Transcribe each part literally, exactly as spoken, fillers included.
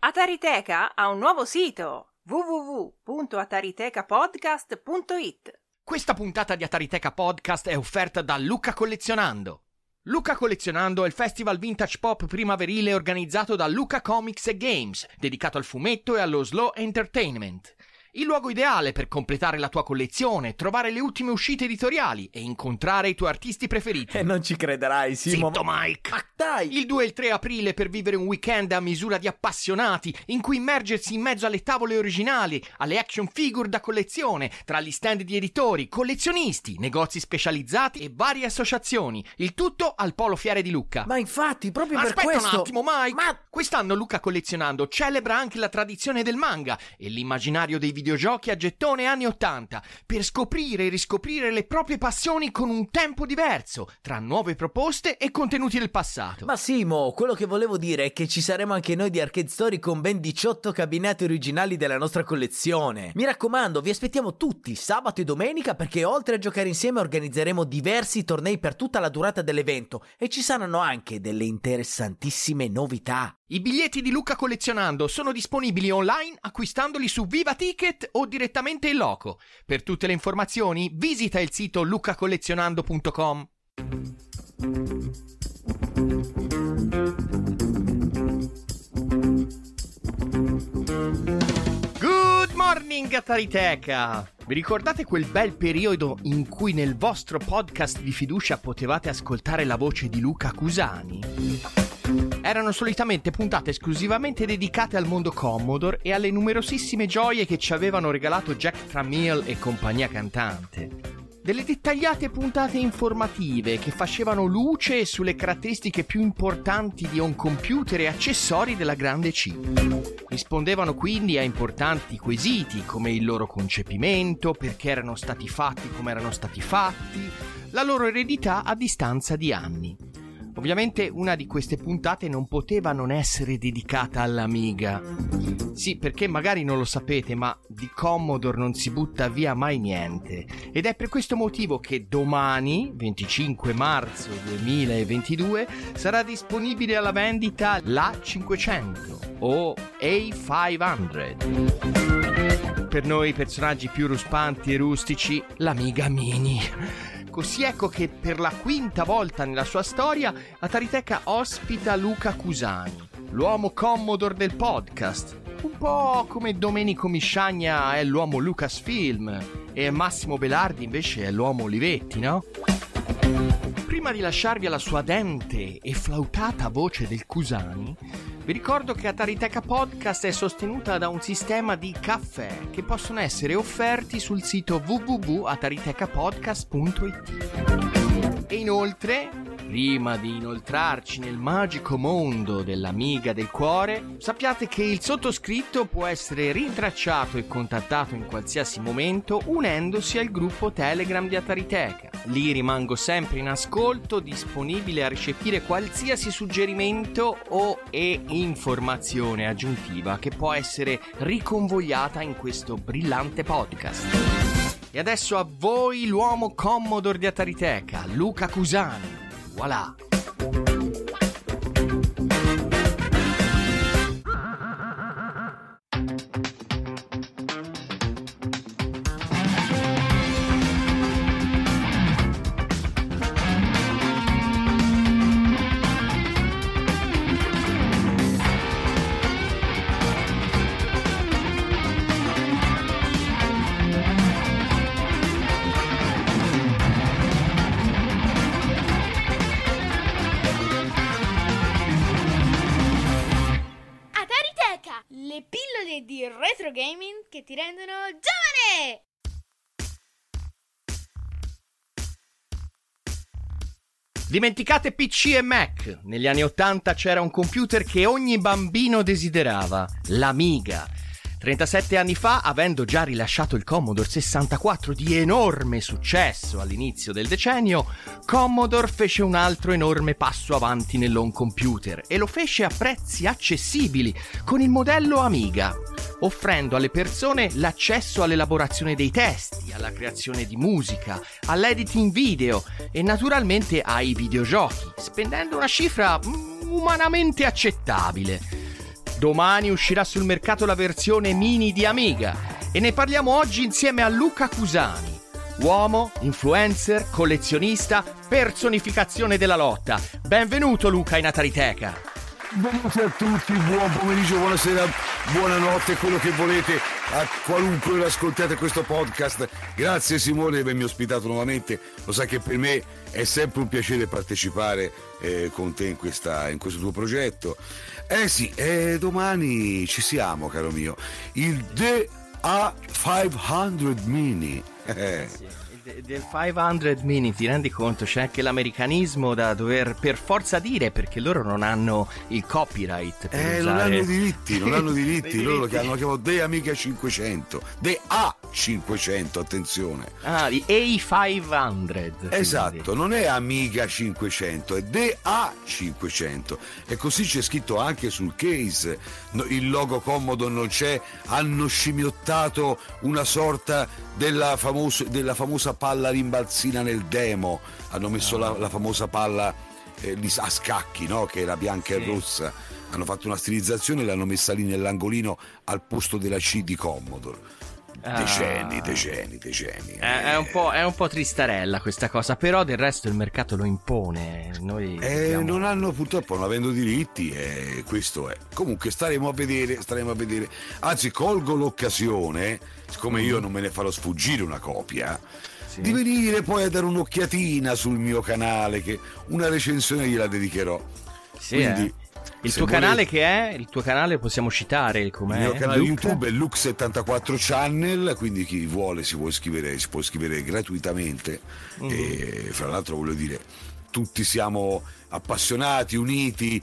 Atariteca ha un nuovo sito, w w w punto ataritecapodcast punto i t. Questa puntata di Atariteca Podcast è offerta da Lucca Collezionando. Lucca Collezionando è il festival vintage pop primaverile organizzato da Lucca Comics e Games, dedicato al fumetto e allo slow entertainment. Il luogo ideale per completare la tua collezione, trovare le ultime uscite editoriali e incontrare i tuoi artisti preferiti. E non ci crederai, Simo. Zitto, Mike! Ma dai! Il due e il tre aprile per vivere un weekend a misura di appassionati, in cui immergersi in mezzo alle tavole originali, alle action figure da collezione, tra gli stand di editori, collezionisti, negozi specializzati e varie associazioni. Il tutto al Polo Fiere di Lucca. Ma infatti, proprio Aspetta per questo... un attimo, Mike! Ma... Quest'anno Lucca Collezionando celebra anche la tradizione del manga e l'immaginario dei videogiochi a gettone anni ottanta, per scoprire e riscoprire le proprie passioni con un tempo diverso, tra nuove proposte e contenuti del passato. Ma Simo, quello che volevo dire è che ci saremo anche noi di Arcade Story con ben diciotto cabineti originali della nostra collezione. Mi raccomando, vi aspettiamo tutti sabato e domenica, perché oltre a giocare insieme organizzeremo diversi tornei per tutta la durata dell'evento e ci saranno anche delle interessantissime novità. I biglietti di Lucca Collezionando sono disponibili online acquistandoli su Viva Ticket o direttamente in loco. Per tutte le informazioni visita il sito lucca collezionando punto com. Good morning, Atariteca! Vi ricordate quel bel periodo in cui nel vostro podcast di fiducia potevate ascoltare la voce di Luca Cusani? Erano solitamente puntate esclusivamente dedicate al mondo Commodore e alle numerosissime gioie che ci avevano regalato Jack Tramiel e compagnia cantante. Delle dettagliate puntate informative che facevano luce sulle caratteristiche più importanti di home computer e accessori della grande C. Rispondevano quindi a importanti quesiti come il loro concepimento, perché erano stati fatti come erano stati fatti, la loro eredità a distanza di anni. Ovviamente una di queste puntate non poteva non essere dedicata all'Amiga. Sì, perché magari non lo sapete, ma di Commodore non si butta via mai niente. Ed è per questo motivo che domani, venticinque marzo duemilaventidue, sarà disponibile alla vendita l'A cinquecento o A cinquecento. Per noi personaggi più ruspanti e rustici, l'Amiga Mini. Così ecco che per la quinta volta nella sua storia Atariteca ospita Luca Cusani, l'uomo Commodore del podcast, un po' come Domenico Misciagna è l'uomo Lucasfilm e Massimo Belardi invece è l'uomo Olivetti, no? Prima di lasciarvi alla sua dente e flautata voce del Cusani, vi ricordo che Atariteca Podcast è sostenuta da un sistema di caffè che possono essere offerti sul sito w w w punto ataritecapodcast punto i t. E inoltre, prima di inoltrarci nel magico mondo dell'Amiga del cuore, sappiate che il sottoscritto può essere rintracciato e contattato in qualsiasi momento unendosi al gruppo Telegram di Atariteca. Lì rimango sempre in ascolto, disponibile a recepire qualsiasi suggerimento o e informazione aggiuntiva che può essere riconvogliata in questo brillante podcast. E adesso a voi l'uomo Commodore di Atariteca, Luca Cusani. Voilà! Le pillole di retro gaming che ti rendono giovane! Dimenticate P C e Mac. Negli anni ottanta c'era un computer che ogni bambino desiderava, l'Amiga. trentasette anni fa, avendo già rilasciato il Commodore sessantaquattro di enorme successo all'inizio del decennio, Commodore fece un altro enorme passo avanti nell'home computer e lo fece a prezzi accessibili con il modello Amiga, offrendo alle persone l'accesso all'elaborazione dei testi, alla creazione di musica, all'editing video e naturalmente ai videogiochi, spendendo una cifra umanamente accettabile. Domani uscirà sul mercato la versione mini di Amiga e ne parliamo oggi insieme a Luca Cusani. Uomo, influencer, collezionista, personificazione della lotta. Benvenuto Luca in Atariteca. Benvenuti a tutti, buon pomeriggio, buonasera, buonanotte, quello che volete, a qualunque ora ascoltate questo podcast. Grazie Simone di avermi ospitato nuovamente, lo sai che per me è sempre un piacere partecipare eh, con te in, questa, in questo tuo progetto. Eh sì, eh, domani ci siamo, caro mio, il D A cinquecento Mini. Eh. Sì. Del cinquecento Mini, ti rendi conto? C'è anche l'americanismo da dover per forza dire, perché loro non hanno il copyright per eh usare... non hanno diritti, non hanno diritti, diritti. Loro lo chiamano, chiamano The Amiga cinquecento, The A cinquecento, attenzione. Ah, di A cinquecento. Esatto, non è Amiga cinquecento, è The A cinquecento. E così c'è scritto anche sul case, no, il logo Commodore non c'è, hanno scimmiottato una sorta della, famoso, della famosa palla rimbalzina nel demo, hanno messo la, la famosa palla eh, a scacchi, no? Che era bianca sì. e rossa, hanno fatto una stilizzazione e l'hanno messa lì nell'angolino al posto della C di Commodore. Decenni, ah. decenni, decenni. È, è, un po', è un po' tristarella questa cosa, però del resto il mercato lo impone. Noi eh, dobbiamo... non hanno, purtroppo non avendo diritti, eh, questo è. Comunque staremo a vedere, staremo a vedere. Anzi, colgo l'occasione, siccome mm. io non me ne farò sfuggire una copia, sì. di venire poi a dare un'occhiatina sul mio canale, che una recensione gliela dedicherò. Sì, Quindi eh. Il tuo volete... canale che è? Il tuo canale possiamo citare com'è? Il mio canale Luke? YouTube è Luke settantaquattro Channel, quindi chi vuole si può iscrivere, si può iscrivere gratuitamente. Mm. E fra l'altro voglio dire, tutti siamo appassionati, uniti,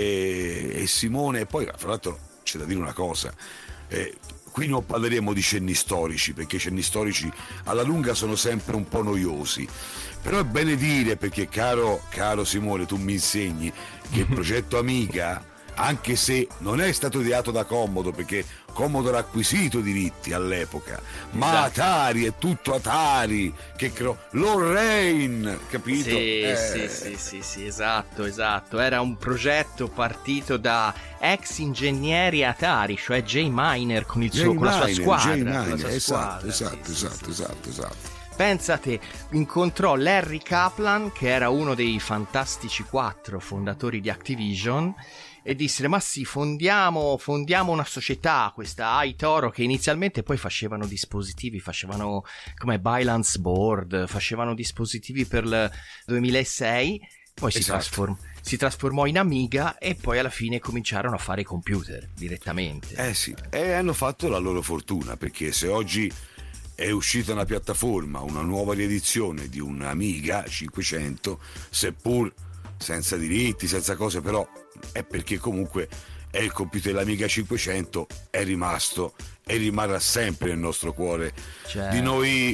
e, e Simone, e poi fra l'altro c'è da dire una cosa, eh, qui non parleremo di cenni storici, perché i cenni storici alla lunga sono sempre un po' noiosi, però è bene dire, perché caro, caro Simone, tu mi insegni che il progetto Amiga, anche se non è stato ideato da Commodore, perché Commodore ha acquisito diritti all'epoca, ma esatto. Atari è tutto Atari che creò Lorraine, capito? Sì, eh. sì, sì, sì, sì, esatto, esatto. Era un progetto partito da ex ingegneri Atari, cioè Jay Miner con, il suo, con la sua squadra. Jay Miner, Miner, sua esatto, squadra. esatto, Sì, esatto, sì, esatto, sì, esatto, sì. esatto. Pensate, incontrò Larry Kaplan, che era uno dei fantastici quattro fondatori di Activision, e disse: ma sì, fondiamo, fondiamo una società, questa iToro, che inizialmente poi facevano dispositivi, facevano come Balance Board, facevano dispositivi per il duemilasei, poi si, esatto. trasform- si trasformò in Amiga e poi alla fine cominciarono a fare computer direttamente. Eh sì, e hanno fatto la loro fortuna, perché se oggi è uscita una piattaforma, una nuova riedizione di un Amiga cinquecento, seppur senza diritti, senza cose, però è perché comunque è il computer dell'Amiga cinquecento, è rimasto e rimarrà sempre nel nostro cuore, cioè... di noi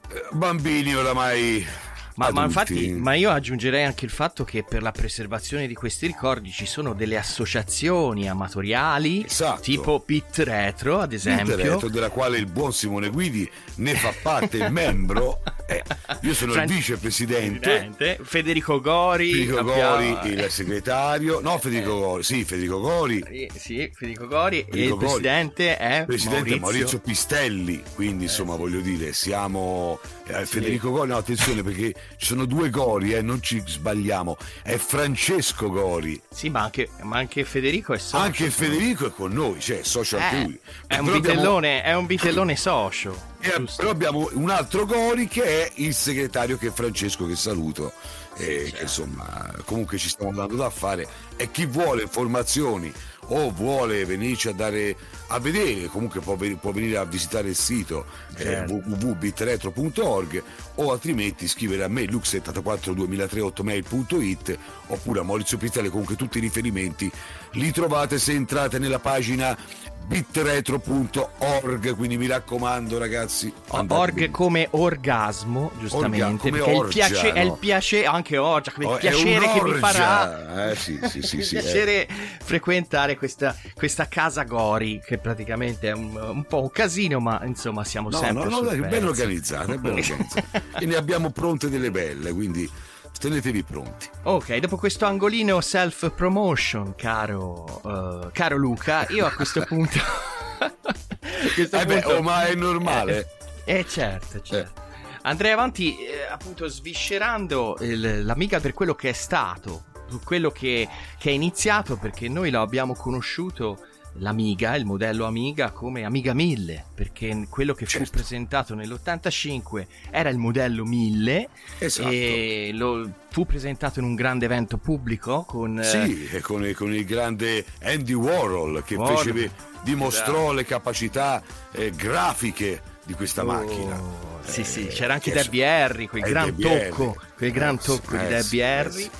bambini oramai ma, adulti. ma infatti, ma io aggiungerei anche il fatto che per la preservazione di questi ricordi ci sono delle associazioni amatoriali, esatto. tipo Pit Retro, ad esempio, Pit Retro, della quale il buon Simone Guidi ne fa parte, il membro. Eh, io sono Fran- il vicepresidente. Federico Gori, Federico abbiamo... Gori, il segretario. No, Federico Gori, sì, Federico Gori. Sì, sì Federico Gori. Federico e il Gori. presidente è presidente Maurizio, Maurizio Pistelli. Quindi, insomma, eh, sì. voglio dire, siamo eh, sì. Federico Gori. No, attenzione, perché ci sono due Gori, eh, non ci sbagliamo. È Francesco Gori. Sì, ma anche, ma anche Federico è socio. Anche Federico è con noi, cioè socio anche eh, lui. È un, però vitellone, abbiamo... è un vitellone socio. Eh, però abbiamo un altro Gori che è il segretario, che è Francesco, che saluto, e eh, certo. che insomma comunque ci stiamo dando da fare, e chi vuole informazioni o vuole venirci a dare a vedere, comunque può, può venire a visitare il sito certo. eh, w w w punto bitretro punto org, o altrimenti scrivere a me luke settantaquattro duemilatré hotmail punto it, oppure a Maurizio Pistelli. Comunque tutti i riferimenti li trovate se entrate nella pagina bitretro punto org, quindi mi raccomando ragazzi, org qui. Come orgasmo, giustamente, Orga, come perché orgia, il piace, no? è il piacere, anche orgia, come oh, il piacere che mi farà eh, sì, sì, sì, il sì, piacere eh. frequentare questa, questa casa Gori, che praticamente è un, un po' un casino, ma insomma siamo no, sempre no, no, sul è pezzo. ben organizzata, è ben organizzata. E ne abbiamo pronte delle belle, quindi tenetevi pronti. Ok, dopo questo angolino self promotion, caro uh, caro Luca, io a questo punto a questo eh punto, beh, ma è normale. Eh, eh certo, certo. Andrei avanti eh, appunto sviscerando il, l'Amiga per quello che è stato, quello che, che è iniziato, perché noi lo abbiamo conosciuto, l'Amiga, il modello Amiga, come Amiga mille, perché quello che certo. fu presentato nell'ottantacinque era il modello mille, esatto. e lo, fu presentato in un grande evento pubblico con sì, e con, con il grande Andy Warhol che Warhol. fece, dimostrò esatto. le capacità eh, grafiche di questa oh, macchina. Sì, eh, sì, c'era anche che Debbie Harry, quel eh, gran Debbie tocco, Harry. quel gran Eh, tocco eh, di Debbie sì, Harry. eh, sì.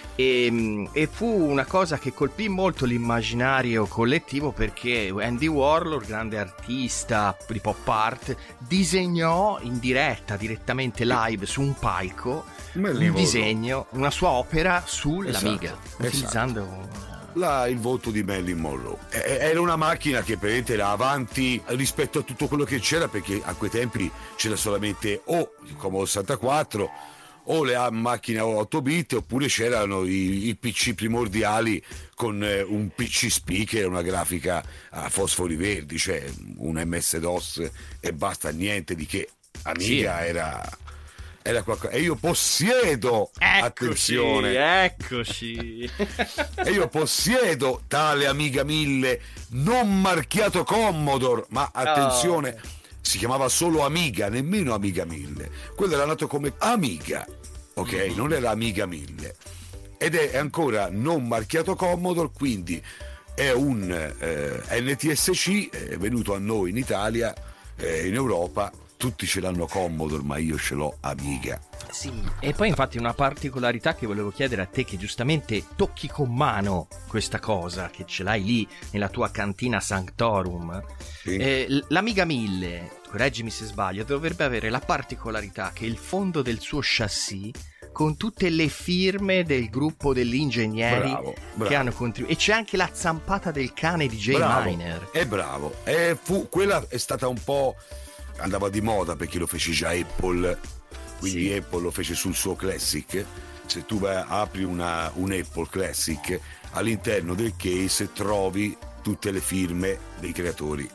E, e fu una cosa che colpì molto l'immaginario collettivo, perché Andy Warhol, grande artista di pop art, disegnò in diretta, direttamente live su un palco, un disegno, una sua opera sull'Amiga, esatto, utilizzando esatto. La, il volto di Marilyn Monroe. E, era una macchina che praticamente era avanti rispetto a tutto quello che c'era, perché a quei tempi c'era solamente o il Commodore sessantaquattro o le macchine a otto bit, oppure c'erano i, i P C primordiali con eh, un P C speaker, una grafica a fosfori verdi, cioè un M S DOS e basta, niente di che. Amiga sì. era era qualcosa. E io possiedo, eccoci, attenzione, eccoci e io possiedo tale Amiga mille non marchiato Commodore, ma attenzione, oh. si chiamava solo Amiga, nemmeno Amiga mille. Quello era nato come Amiga, ok? Mm-hmm. Non era Amiga mille. Ed è ancora non marchiato Commodore, quindi è un eh, N T S C, è venuto a noi in Italia, eh, in Europa. Tutti ce l'hanno Commodore, ma io ce l'ho Amiga. Sì, e poi infatti una particolarità che volevo chiedere a te, che giustamente tocchi con mano questa cosa, che ce l'hai lì nella tua cantina Sanctorum. Sì. Eh, L'Amiga mille, correggimi se sbaglio, dovrebbe avere la particolarità che il fondo del suo chassis, con tutte le firme del gruppo degli ingegneri bravo, bravo. che hanno contribuito, e c'è anche la zampata del cane di J. Bravo, Miner. è bravo, e fu, quella è stata un po', andava di moda perché lo fece già Apple, quindi sì. Apple lo fece sul suo Classic. Se tu vai, apri una, un Apple Classic, all'interno del case trovi tutte le firme dei creatori,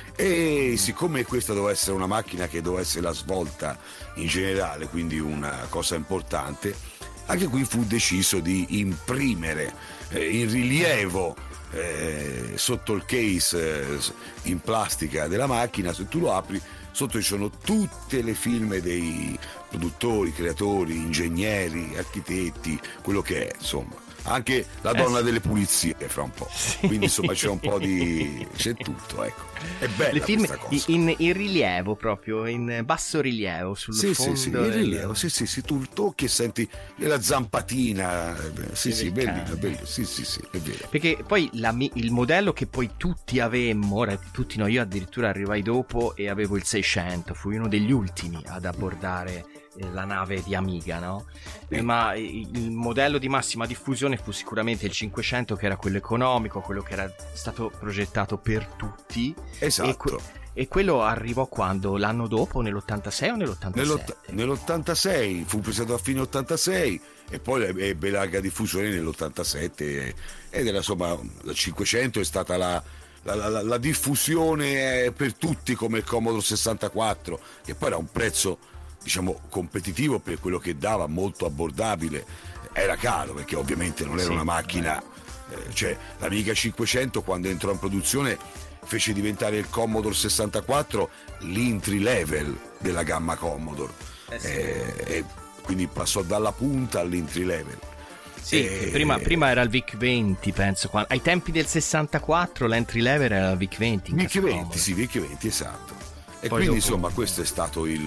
e siccome questa doveva essere una macchina che doveva essere la svolta in generale, quindi una cosa importante, anche qui fu deciso di imprimere eh, in rilievo eh, sotto il case eh, in plastica della macchina. Se tu lo apri, sotto ci sono tutte le firme dei produttori, creatori, ingegneri, architetti, quello che è, insomma. Anche la donna eh sì. delle pulizie fra un po', sì. Quindi insomma c'è un po' di c'è tutto, ecco. È bella le firme questa cosa. In, in rilievo, proprio in basso rilievo sul sì, fondo. Sì, sì, in rilievo, sì, sì, sì, tu tocchi e senti la zampatina. Sì, sì, bellino, bellino, sì, sì, sì, è vero. Perché poi la, il modello che poi tutti avemmo, ora tutti no, io addirittura arrivai dopo e avevo il seicento, fui uno degli ultimi ad abbordare la nave di Amiga, no? Eh, ma il modello di massima diffusione fu sicuramente il cinquecento, che era quello economico, quello che era stato progettato per tutti. Esatto. E, que- e quello arrivò quando? L'anno dopo, nell'ottantasei o nell'ottantasette? Nell'ott- nell'ottantasei, fu presentato a fine ottantasei e poi ebbe larga diffusione nell'ottantasette, ed era insomma, la cinquecento è stata la La, la, la diffusione per tutti, come il Commodore sessantaquattro, che poi era un prezzo, diciamo, competitivo per quello che dava, molto abbordabile. Era caro perché ovviamente non era sì, una macchina, eh, cioè l'Amiga cinquecento quando entrò in produzione fece diventare il Commodore sessantaquattro l'entry level della gamma Commodore, eh sì. eh, e quindi passò dalla punta all'entry level. Sì, e... prima, prima era il V I C venti, penso. Quando, ai tempi del sessantaquattro l'entry level era il V I C venti. V I C venti, sì, V I C venti, esatto. E poi quindi dopo... insomma questo è stato il...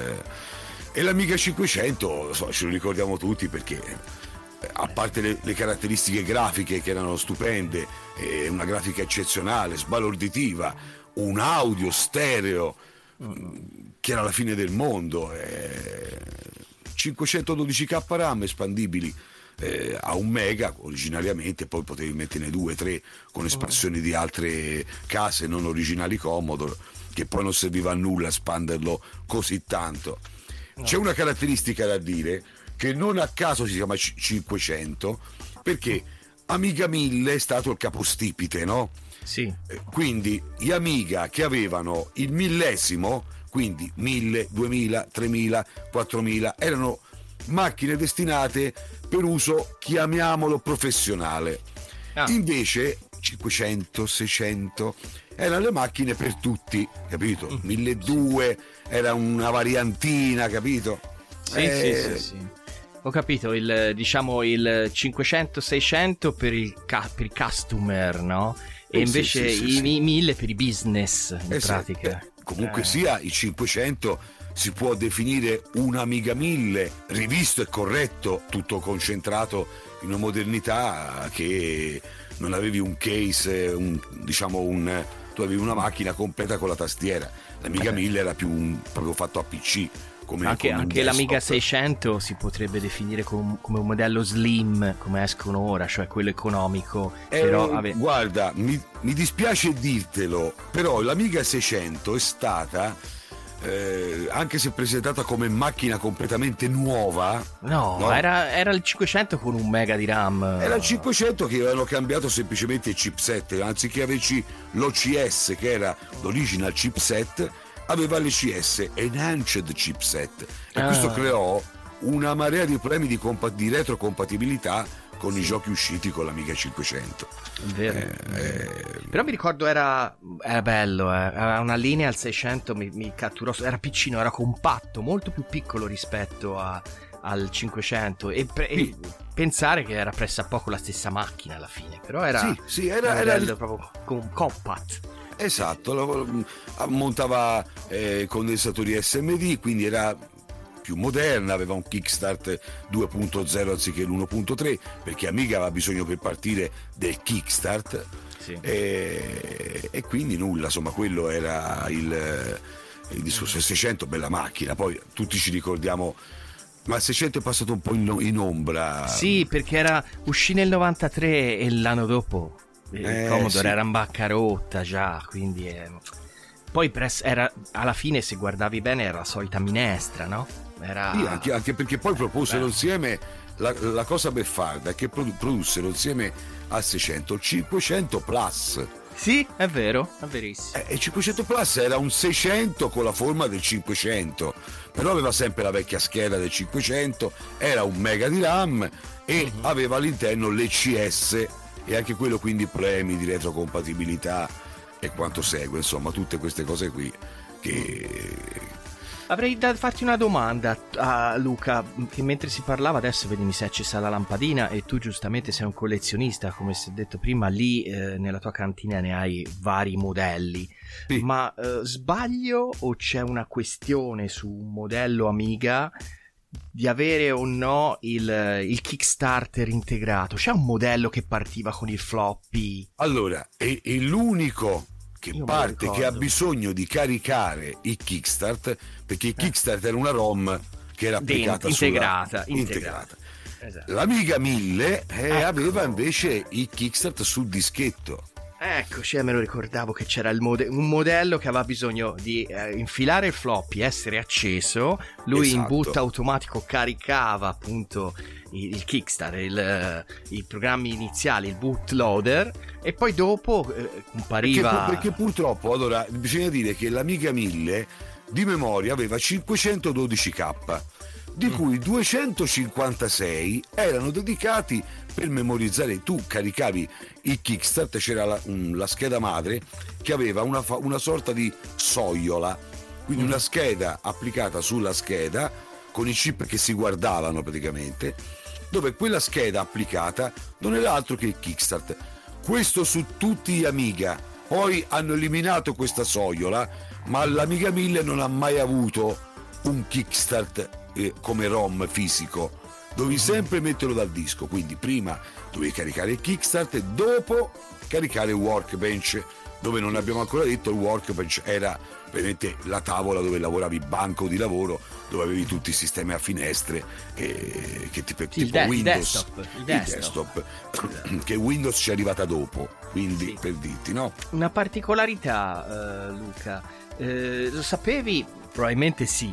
E l'Amiga cinquecento, so, ce lo ricordiamo tutti perché, a parte le, le caratteristiche grafiche che erano stupende, eh, una grafica eccezionale, sbalorditiva, un audio stereo che era la fine del mondo, eh, cinquecentododici K RAM espandibili eh, a un mega originariamente, poi potevi metterne due, tre con espansioni di altre case non originali Commodore, che poi non serviva a nulla espanderlo così tanto. C'è una caratteristica da dire, che non a caso si chiama c- cinquecento, perché Amiga mille è stato il capostipite, no? Sì. Quindi gli Amiga che avevano il millesimo, quindi mille, duemila, tremila, quattromila, erano macchine destinate per uso, chiamiamolo, professionale. Ah. Invece cinquecento, seicento erano le macchine per tutti, capito? Mm. milleduecento era una variantina, capito? Sì, eh... sì, sì, sì. Ho capito, il, diciamo il cinquecento seicento per il, ca- per il customer, no? E invece sì, sì, sì, i, sì. i mille per i business, in eh pratica. Sì. Comunque eh. sia, i cinquecento si può definire un Amiga mille rivisto e corretto, tutto concentrato in una modernità che non avevi un case, un, diciamo un... tu avevi una macchina completa con la tastiera. L'Amiga mille era più un, proprio fatto a P C. Come, anche come anche l'Amiga seicento si potrebbe definire com- come un modello slim, come escono ora, cioè quello economico. Eh, però, vabbè. Guarda, mi, mi dispiace dirtelo, però l'Amiga seicento è stata, eh, anche se presentata come macchina completamente nuova, no, no? Era, era il cinquecento con un mega di RAM. Era il cinquecento che avevano cambiato semplicemente il chipset, anziché averci l'O C S che era l'original chipset, aveva l'E C S, Enhanced Chipset, e ah. questo creò una marea di problemi di, compa- di retrocompatibilità con sì. i giochi usciti con l'Amiga cinquecento. Vero. Eh, eh... Però mi ricordo era, era bello, eh. Aveva una linea al seicento, mi, mi catturò, era piccino, era compatto, molto più piccolo rispetto a, al cinquecento, e, pre- sì. e pensare che era pressappoco la stessa macchina alla fine, però era, sì, sì, era, era, era bello, il... proprio com- compact. Esatto, montava eh, condensatori S M D, quindi era più moderna, aveva un kickstart due punto zero anziché l'uno punto tre, perché Amiga aveva bisogno per partire del kickstart, sì. e, e quindi nulla, insomma, quello era il, il discorso. Il seicento, bella macchina, poi tutti ci ricordiamo, ma il seicento è passato un po' in, in ombra. Sì, perché era uscì nel novantatré e l'anno dopo il eh, Commodore sì. era in bancarotta già, quindi eh. poi press, era, alla fine, se guardavi bene, era la solita minestra, no? Era... Sì, anche, anche perché poi proposero Beh. insieme la, la cosa beffarda è che produssero insieme al seicento il cinquecento Plus. Sì, è vero, è verissimo. E il cinquecento Plus era un seicento con la forma del cinquecento, però aveva sempre la vecchia scheda del cinquecento, era un mega di RAM e uh-huh. aveva all'interno l'E C S, e anche quello, quindi problemi di retrocompatibilità e quanto segue, insomma, tutte queste cose qui che... Avrei da farti una domanda a Luca, che mentre si parlava adesso, vedi, mi si è accesa la lampadina, e tu giustamente sei un collezionista, come si è detto prima, lì eh, nella tua cantina ne hai vari modelli, sì. ma eh, sbaglio o c'è una questione su un modello Amiga di avere o no il, il Kickstarter integrato? C'è un modello che partiva con il floppy? Allora, è, è l'unico che Io parte che ha bisogno di caricare il Kickstart, perché il eh. Kickstart era una ROM che era applicata Dentro, integrata, sulla... integrata. integrata. Esatto. L'Amiga mille eh, ecco. aveva invece il Kickstart sul dischetto. Eccoci, me lo ricordavo che c'era il mode- un modello che aveva bisogno di eh, infilare il floppy, essere acceso, lui esatto. in boot automatico caricava appunto il, il Kickstart, il, i programmi iniziali, il bootloader, e poi dopo eh, compariva... Perché, perché purtroppo, allora, bisogna dire che l'Amiga mille di memoria aveva cinquecentododici K, di cui duecentocinquantasei erano dedicati per memorizzare. Tu caricavi il Kickstart, c'era la, um, la scheda madre che aveva una, fa- una sorta di sogliola, quindi mm. una scheda applicata sulla scheda con i chip che si guardavano praticamente, dove quella scheda applicata non era altro che il Kickstart. Questo su tutti gli Amiga. Poi hanno eliminato questa sogliola, ma l'Amiga mille non ha mai avuto un Kickstart come ROM fisico, dovevi sempre metterlo dal disco, quindi prima dovevi caricare il Kickstart e dopo caricare il Workbench, dove non abbiamo ancora detto il Workbench era veramente la tavola dove lavoravi, banco di lavoro, dove avevi tutti i sistemi a finestre che, che tipo, sì, tipo de- Windows, desktop, il il desktop. desktop che Windows ci è arrivata dopo, quindi sì. per dirti, no? Una particolarità, uh, Luca, uh, lo sapevi? Probabilmente sì.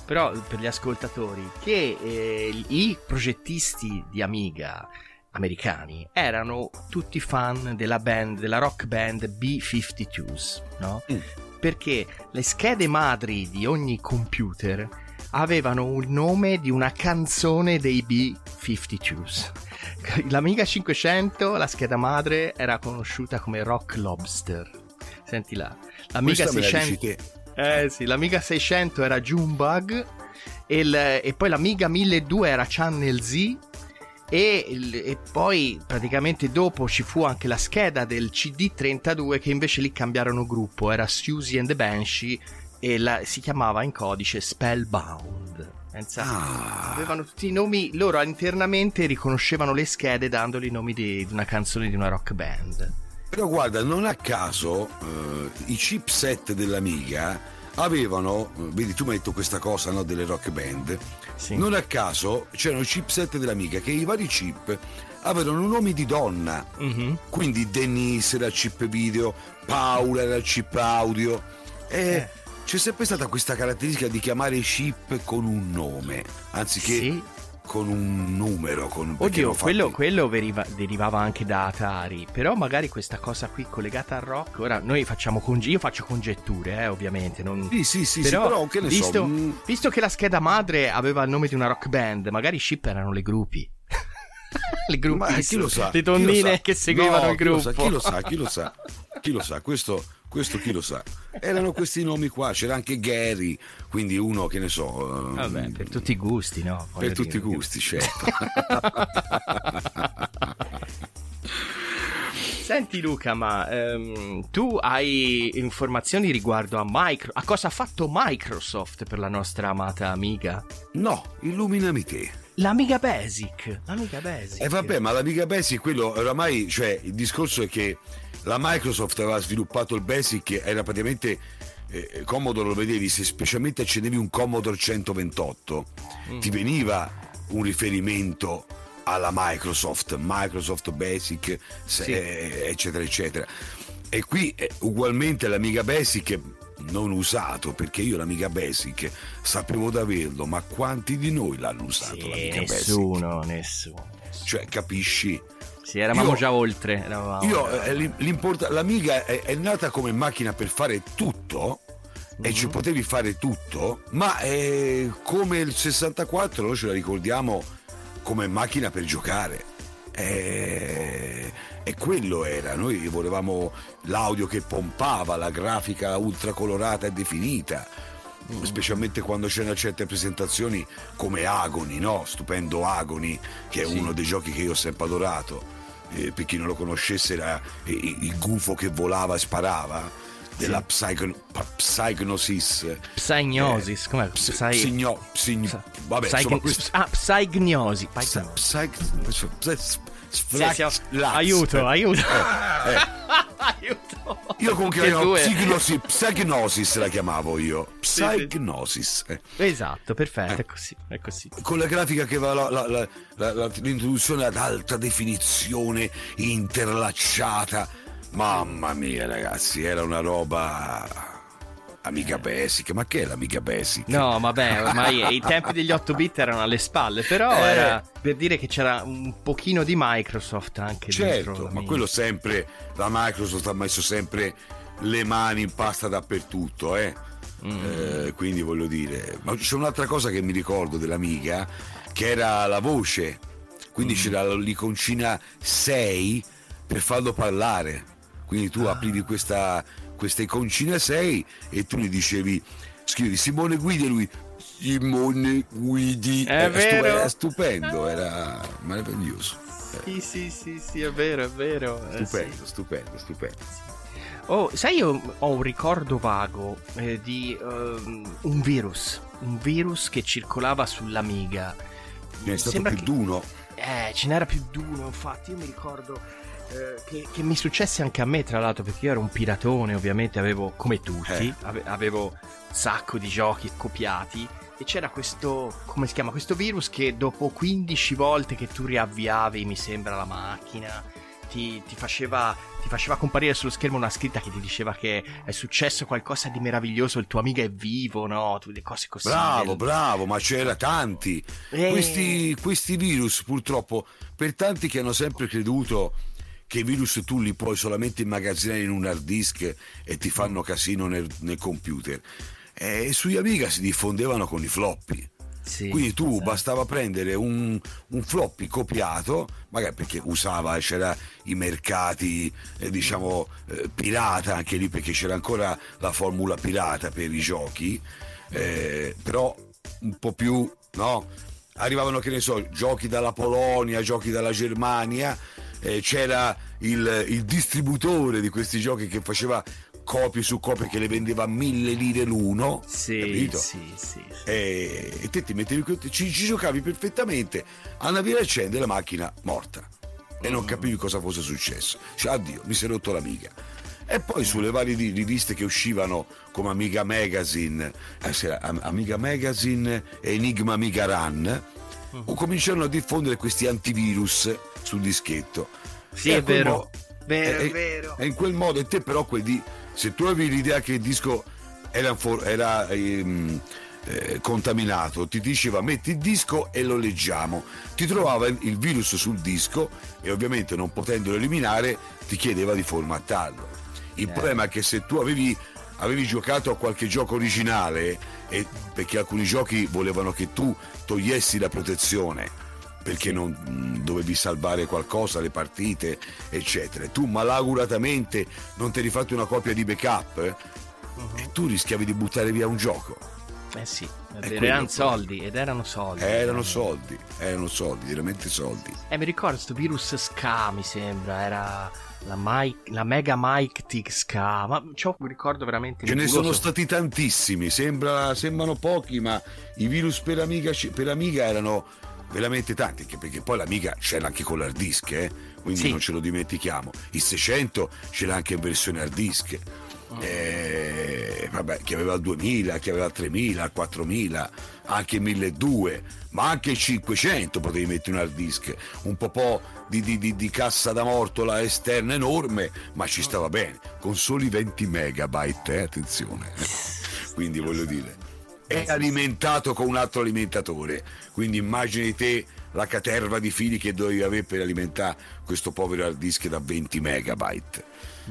però per gli ascoltatori, che eh, i progettisti di Amiga americani erano tutti fan della band, della rock band B cinquantadue, no? Mm. Perché le schede madri di ogni computer avevano un nome di una canzone dei B cinquantadue. L'Amiga cinquecento, la scheda madre, era conosciuta come Rock Lobster. Senti là. L'Amiga seicento, eh sì, l'Amiga seicento era Junebug e, il, e poi l'Amiga milleduecento era Channel Z. E, e poi praticamente dopo ci fu anche la scheda del C D trentadue, che invece lì cambiarono gruppo, era Susie and the Banshee e la, si chiamava in codice Spellbound. Pensa, ah. avevano tutti i nomi, loro internamente riconoscevano le schede dandoli i nomi di, di una canzone di una rock band. Però guarda, non a caso eh, i chipset dell'Amiga avevano, vedi, tu mi hai detto questa cosa, no, delle rock band. Sì. Non a caso c'erano i chipset dell'Amiga che i vari chip avevano nomi di donna. Mm-hmm. Quindi Denise era il chip video, Paula era il chip audio. E eh. c'è sempre stata questa caratteristica di chiamare i chip con un nome anziché sì. con un numero. Con, Oddio, quello, quello deriva, derivava anche da Atari. Però magari questa cosa qui collegata al rock. Ora noi facciamo conge- io faccio congetture, eh, ovviamente. Non... Sì, sì, sì, però, sì, però che ne visto, so. Mm. Visto che la scheda madre aveva il nome di una rock band, magari i chip erano le gruppi. Le gruppi, ma chi lo sa? Le donnine che seguivano no, il gruppo. Chi lo sa? Chi lo sa? Chi lo sa? Chi lo sa? Questo, questo chi lo sa? Erano questi nomi qua. C'era anche Gary, quindi uno che ne so. Um, Vabbè, per tutti i gusti, no? Per dire, tutti i gusti, certo. Senti Luca, ma um, tu hai informazioni riguardo a Micro, a cosa ha fatto Microsoft per la nostra amata Amiga? No, illuminami te. L'Amiga Basic, l'Amiga Basic. E eh vabbè, ma l'Amiga Basic, quello oramai, cioè, il discorso è che la Microsoft aveva sviluppato il Basic, era praticamente eh, Commodore, lo vedevi, se specialmente accendevi un Commodore centoventotto, mm. ti veniva un riferimento alla Microsoft, Microsoft Basic, sì. eh, eccetera, eccetera. E qui eh, ugualmente l'Amiga Basic non usato, perché io l'Amiga Basic sapevo di averlo, ma quanti di noi l'hanno usato? Sì, l'Amiga nessuno, Basic? nessuno, nessuno. Cioè, capisci? Sì, eravamo io, già oltre. Eravamo, io, eravamo. L'import- L'Amiga è, è nata come macchina per fare tutto, mm-hmm. e ci potevi fare tutto, ma è come il sessantaquattro, noi ce la ricordiamo come macchina per giocare. E, e quello era, noi volevamo l'audio che pompava, la grafica ultra colorata e definita, mm. specialmente quando c'erano certe presentazioni come Agony, no? Stupendo Agony, che è sì. uno dei giochi che io ho sempre adorato. Eh, per chi non lo conoscesse, era il, il gufo che volava e sparava, della sì. psych- Psygnosis. Psygnosis, eh, com'è? Psy... Psigno... Psigno... Vabbè, Psy... insomma, questo... Ah, Psygnosi. Psy... Psy... Sì, sì, aiuto, aiuto. Eh, eh. Aiuto. Io comunque la Psygnosis, Psygnosis la chiamavo io. Psygnosis. Eh. Esatto, perfetto, eh. è così, è così. Con la grafica che va la, la, la, la, la, l'introduzione ad alta definizione interlacciata. Mamma mia, ragazzi, era una roba. Amiga Basic, ma che è l'Amiga Basic? No, vabbè, ormai i tempi degli otto bit erano alle spalle, però eh, era per dire che c'era un pochino di Microsoft anche certo, dentro. Ma quello sempre, la Microsoft ha messo sempre le mani in pasta dappertutto, eh? Mm. eh quindi voglio dire, ma c'è un'altra cosa che mi ricordo dell'Amiga, che era la voce, quindi mm. c'era l'iconcina sei per farlo parlare, quindi tu ah. aprivi questa questa iconcina sei e tu gli dicevi, scrivi Simone Guidi, e lui Simone Guidi, è, è, vero. Stu- era stupendo, era meraviglioso. Sì, sì, sì, sì, è vero, è vero. Stupendo, eh, sì. stupendo, stupendo. Oh, sai, io ho un ricordo vago eh, di uh, un virus, un virus che circolava sull'Amiga. Ne è stato Sembra più che... d'uno. Eh, ce n'era più d'uno, infatti, io mi ricordo... Che, che mi successe anche a me, tra l'altro, perché io ero un piratone, ovviamente avevo, come tutti, eh. ave, avevo un sacco di giochi copiati e c'era questo, come si chiama, questo virus che dopo quindici volte che tu riavviavi, mi sembra, la macchina, ti, ti faceva ti faceva comparire sullo schermo una scritta che ti diceva che è successo qualcosa di meraviglioso, il tuo amico è vivo, no? Tu, le cose così. Bravo, del... bravo, ma c'era tanti. Eh. Questi, questi virus, purtroppo, per tanti che hanno sempre creduto che i virus tu li puoi solamente immagazzinare in un hard disk e ti fanno casino nel, nel computer. E sugli Amiga si diffondevano con i floppy. Sì, quindi tu esatto. bastava prendere un, un floppy copiato, magari perché usava, c'era i mercati eh, diciamo eh, pirata anche lì, perché c'era ancora la formula pirata per i giochi, eh, però un po' più, no? Arrivavano, che ne so, giochi dalla Polonia, giochi dalla Germania, eh, c'era il, il distributore di questi giochi che faceva copie su copie, che le vendeva a mille lire l'uno, sì, capito? Sì, sì, sì. E, e te ti mettevi, ci, ci giocavi perfettamente, andavi a accendere la macchina morta e non capivi cosa fosse successo. Cioè, addio, mi si è rotto l'Amiga. E poi sulle varie riviste che uscivano come Amiga Magazine, eh, Amiga Magazine e Enigma Amiga Run, uh-huh. cominciarono a diffondere questi antivirus sul dischetto. Sì, e è vero. Mo- vero, e, è vero. E in quel modo, e te però quel di, se tu avevi l'idea che il disco era, for- era ehm, eh, contaminato, ti diceva metti il disco e lo leggiamo, ti trovava il virus sul disco e ovviamente non potendolo eliminare ti chiedeva di formattarlo. Il eh. problema è che se tu avevi, avevi giocato a qualche gioco originale, e perché alcuni giochi volevano che tu togliessi la protezione perché non mh, dovevi salvare qualcosa, le partite eccetera, tu malauguratamente non ti eri fatto una copia di backup, eh? uh-huh. e tu rischiavi di buttare via un gioco. Eh sì, ed erano soldi, ed erano soldi. Erano soldi, erano soldi, veramente soldi. Eh, mi ricordo sto virus Ska, mi sembra, era la, Mike, la Mega Mike Ska, ma ciò mi ricordo veramente. Ce ne sono stati tantissimi, sembra, sembrano pochi, ma i virus per Amiga, per Amiga erano veramente tanti, anche perché poi l'Amiga c'era anche con l'hard disk, eh? Quindi sì. non ce lo dimentichiamo. Il seicento c'era anche in versione hard disk. Eh, vabbè, chi aveva il duemila, chi aveva il tremila, il quattromila, anche il milleduecento, ma anche il cinquecento potevi mettere un hard disk, un po' po' di, di, di, di cassa da mortola esterna enorme, ma ci stava bene, con soli venti megabyte, eh, attenzione. Quindi voglio dire, è alimentato con un altro alimentatore, quindi immagini te la caterva di fili che dovevi avere per alimentare questo povero hard disk da venti megabyte.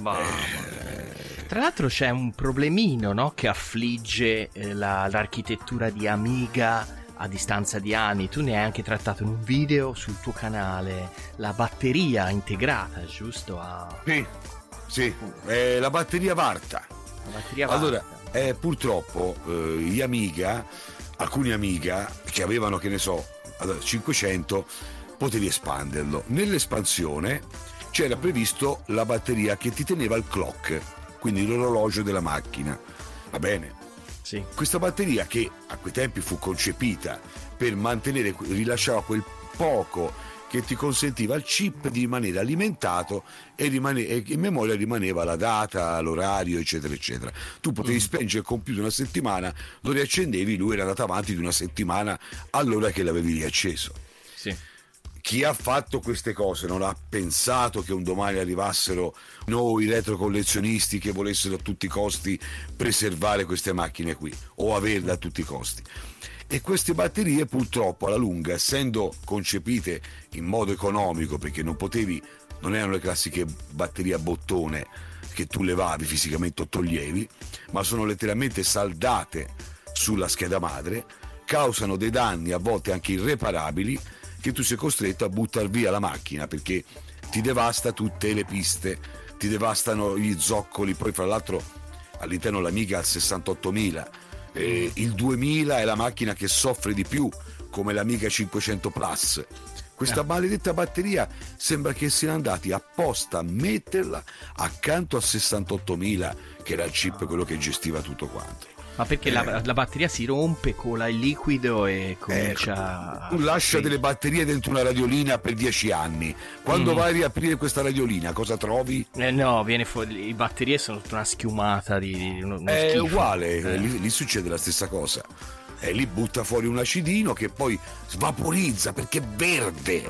Eh... Tra l'altro c'è un problemino, no, che affligge eh, la, l'architettura di Amiga a distanza di anni. Tu ne hai anche trattato in un video sul tuo canale, la batteria integrata, giusto? A... Sì, sì, eh, la batteria Varta. La batteria Varta. Allora, eh, purtroppo eh, gli Amiga, alcuni Amiga che avevano, che ne so, allora, cinquecento, potevi espanderlo. Nell'espansione c'era previsto la batteria che ti teneva il clock, quindi l'orologio della macchina, va bene? Sì. Questa batteria, che a quei tempi fu concepita per mantenere, rilasciava quel poco che ti consentiva al chip di rimanere alimentato e, rimane, e in memoria rimaneva la data, l'orario eccetera eccetera. Tu potevi mm. spengere il computer una settimana, lo riaccendevi, lui era andato avanti di una settimana all'ora che l'avevi riacceso. Sì. Chi ha fatto queste cose non ha pensato che un domani arrivassero noi retrocollezionisti che volessero a tutti i costi preservare queste macchine qui o averle a tutti i costi. E queste batterie purtroppo alla lunga, essendo concepite in modo economico, perché non potevi, non erano le classiche batterie a bottone che tu levavi fisicamente o toglievi, ma sono letteralmente saldate sulla scheda madre, causano dei danni a volte anche irreparabili, che tu sei costretto a buttare via la macchina perché ti devasta tutte le piste, ti devastano gli zoccoli. Poi fra l'altro all'interno l'Amiga al sessantottomila, eh, il duemila è la macchina che soffre di più, come l'Amiga cinquecento Plus. Questa maledetta batteria sembra che siano andati apposta a metterla accanto al sessantottomila, che era il chip, quello che gestiva tutto quanto. Ma perché eh. la, la batteria si rompe, cola il liquido e comincia... Eh, tu lascia sì. delle batterie dentro una radiolina per dieci anni. Quando mm. vai a riaprire questa radiolina, cosa trovi? Eh no, viene fuori, le batterie sono tutta una schiumata di, di uno, uno È schifo. uguale, eh. lì, lì succede la stessa cosa. E lì butta fuori un acidino che poi svaporizza perché è verde.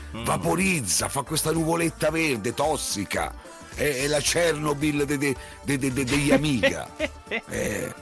mm. vaporizza, fa questa nuvoletta verde tossica, è, è la Chernobyl de, de, de, de, de, degli Amiga. eh,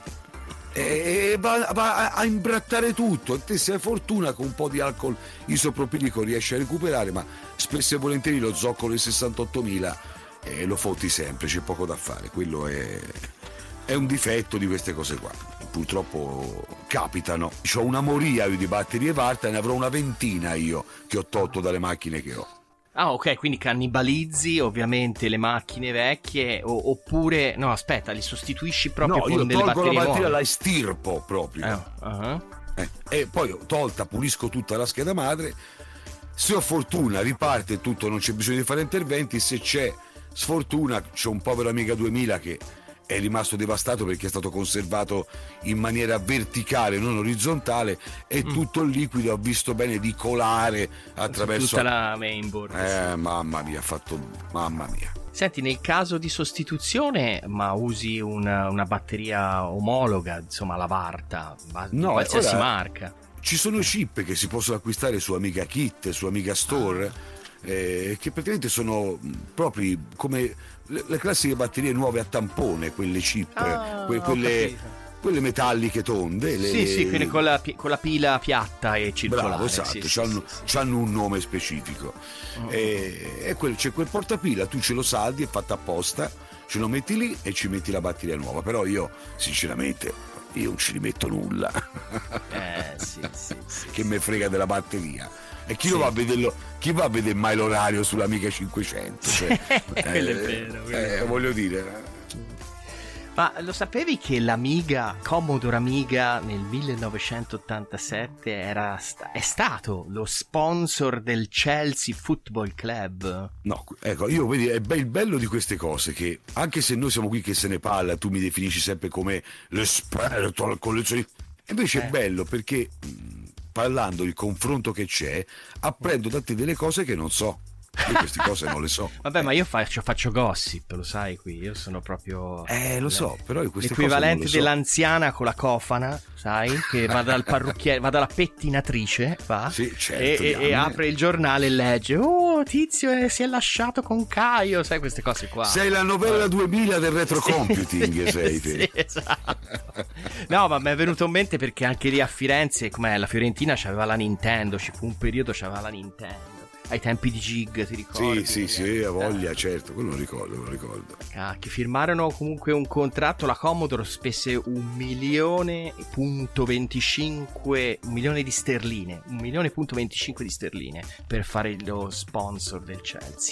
e va, va a imbrattare tutto, e te se hai fortuna con un po' di alcol isopropilico riesci a recuperare, ma spesso e volentieri lo zoccolo di sessantottomila eh, lo fotti sempre, c'è poco da fare, quello è, è un difetto di queste cose qua, purtroppo capitano. C'ho una moria io di batterie Varta, ne avrò una ventina io che ho tolto dalle macchine che ho. Ah, ok, quindi cannibalizzi ovviamente le macchine vecchie, o, oppure no, aspetta, li sostituisci proprio no, con io delle tolgo batterie la batteria, nuove. la estirpo proprio. Eh, uh-huh. eh, e poi tolta, pulisco tutta la scheda madre. Se ho fortuna riparte tutto, non c'è bisogno di fare interventi. Se c'è sfortuna, c'è un povero Amiga duemila che è rimasto devastato perché è stato conservato in maniera verticale, non orizzontale, e mm. tutto il liquido ha visto bene di colare attraverso tutta la mainboard. Eh, mamma mia, ha fatto mamma mia. Senti, nel caso di sostituzione, ma usi una, una batteria omologa, insomma la Varta, no, qualsiasi ora, marca. Ci sono chip che si possono acquistare su Amiga Kit, su Amiga Store, ah. eh, che praticamente sono proprio come le, le classiche batterie nuove a tampone, quelle chip, ah, que, quelle, quelle metalliche tonde. Le, sì, sì, quelle con la, con la pila piatta e circolare. Bravo, esatto, sì, c'hanno, sì, sì. c'hanno un nome specifico. Oh. E, e quel, c'è quel portapila, tu ce lo saldi, è fatta apposta, ce lo metti lì e ci metti la batteria nuova. Però io, sinceramente, io non ci rimetto nulla. Eh, sì, sì, sì, che sì. me frega della batteria. E chi, sì. lo va a vederlo, chi va a vedere mai l'orario sull'Amiga cinquecento? Cioè, quello eh, è vero, quello eh, è vero. Voglio dire. Ma lo sapevi che l'Amiga, Commodore Amiga nel millenovecentottantasette era sta- è stato lo sponsor del Chelsea Football Club? No, ecco, io vedi, è be- il bello di queste cose che anche se noi siamo qui che se ne parla, tu mi definisci sempre come l'esperto al collezionista. Invece eh. è bello perché mh, parlando il confronto che c'è, apprendo da te delle cose che non so. Io queste cose non le so. Vabbè, ma io faccio, faccio gossip, lo sai qui, io sono proprio Eh, lo so, però io queste l'equivalente cose non le so. dell'anziana con la cofana, sai? Che va dal parrucchiere, va dalla pettinatrice, va? Sì, certo, e, e, e apre il giornale e legge: "Oh, Tizio è, si è lasciato con Caio", sai queste cose qua. Sei la novella duemila del retro sì, computing, sì, sei te. Sì, esatto. No, ma mi è venuto in mente perché anche lì a Firenze, com'è, la Fiorentina c'aveva la Nintendo, ci fu un periodo c'aveva la Nintendo. Ai tempi di Gig, ti ricordi? Sì, sì, sì, a voglia, certo, quello lo ricordo, lo ricordo. Ah, che firmarono comunque un contratto, la Commodore spese un milione punto venticinque, un milione di sterline, un milione punto venticinque di sterline per fare lo sponsor del Chelsea.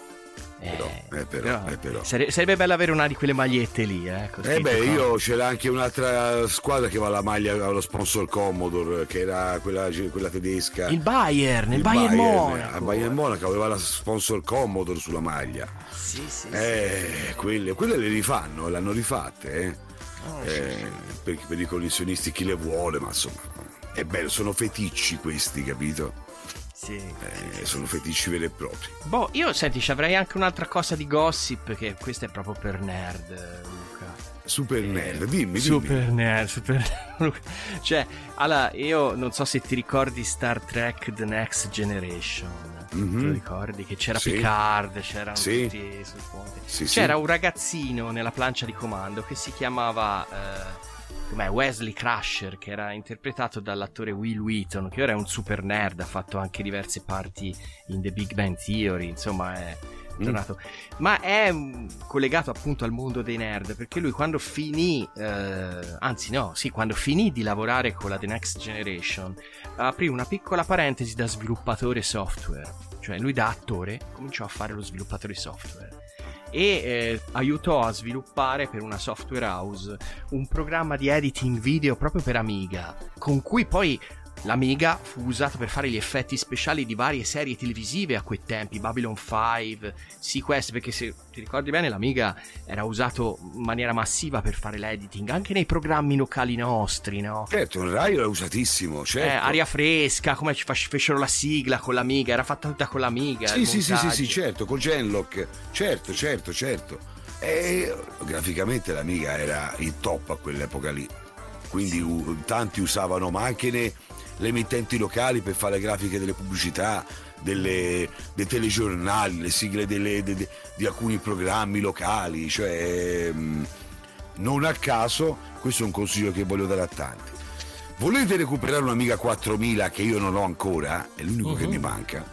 Però, Eh, eh, però, però, eh, però. Sare- sarebbe bello avere una di quelle magliette lì, eh. Eh beh, io c'era anche un'altra squadra che aveva la maglia, allo sponsor Commodore, che era quella, quella tedesca. Il Bayern, il, il Bayern, Bayern Monaco. Il Bayern Monaco aveva la sponsor Commodore sulla maglia. Sì, sì, Eh, sì. quelle, quelle le rifanno, le hanno rifatte, eh. Oh, eh, sì, sì. Per, per i collezionisti chi le vuole, ma insomma, è bello, sono feticci questi, capito? Sì, Eh, sì, sono sì, feticci veri e propri. Boh, io senti, ci avrei anche un'altra cosa di gossip, che questa è proprio per nerd, Luca. Super Eh, nerd, dimmi, Super dimmi. nerd, super nerd. Cioè, allora, io non so se ti ricordi Star Trek The Next Generation. Mm-hmm. Te lo ricordi? Che c'era Sì. Picard, c'erano Sì. tutti sul ponte. Sì, C'era sì. un ragazzino nella plancia di comando che si chiamava eh, com'è, Wesley Crusher, che era interpretato dall'attore Will Wheaton, che ora è un super nerd, ha fatto anche diverse parti in The Big Bang Theory, insomma è tornato. Mm. Ma è um, collegato appunto al mondo dei nerd, perché lui quando finì, eh, anzi no, sì, quando finì di lavorare con la The Next Generation, aprì una piccola parentesi da sviluppatore software, cioè lui da attore cominciò a fare lo sviluppatore software. E eh, aiutò a sviluppare per una software house un programma di editing video proprio per Amiga, con cui poi l'Amiga fu usato per fare gli effetti speciali di varie serie televisive a quei tempi, Babylon cinque, Sequest, perché se ti ricordi bene l'Amiga era usato in maniera massiva per fare l'editing anche nei programmi locali nostri, no? Certo, il Rai era usatissimo, certo. Eh, aria fresca, come ci face- fecero la sigla con l'Amiga, era fatta tutta con l'Amiga. Sì, sì, sì, sì, sì, certo, con Genlock, certo, certo, certo. E graficamente l'Amiga era il top a quell'epoca lì, quindi u- tanti usavano macchine, le emittenti locali per fare le grafiche delle pubblicità, delle, dei telegiornali, le sigle delle, de, de, di alcuni programmi locali, cioè mh, non a caso questo è un consiglio che voglio dare a tanti. Volete recuperare un'Amiga quattromila che io non ho ancora, è l'unico uh-huh. che mi manca,